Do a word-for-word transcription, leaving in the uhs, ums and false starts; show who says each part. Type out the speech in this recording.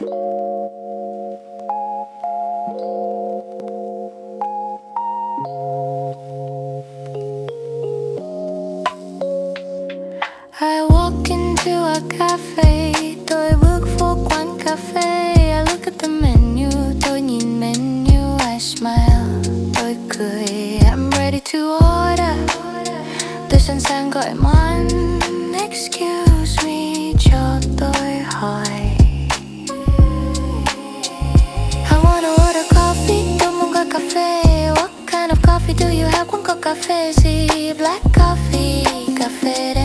Speaker 1: I walk into a cafe, tôi bước vô quán cà phê. I look at the menu, tôi nhìn menu. I smile, tôi cười. I'm ready to order, tôi sẵn sàng gọi món. Excuse me, cho tôi hỏi. I wanna order coffee, tôi muốn gọi cà phê. What kind of coffee do you have? Quán có cà phê gì? Black coffee, cà phê